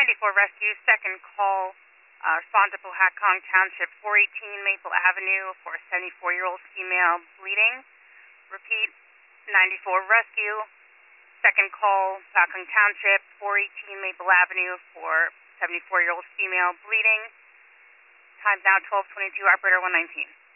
94 Rescue, second call. Respond to Pohatcong Township, 418 Maple Avenue for a 74-year-old female bleeding. Repeat, 94 Rescue, second call, Pohatcong Township, 418 Maple Avenue for 74-year-old female bleeding. Time now 12:22, operator 119.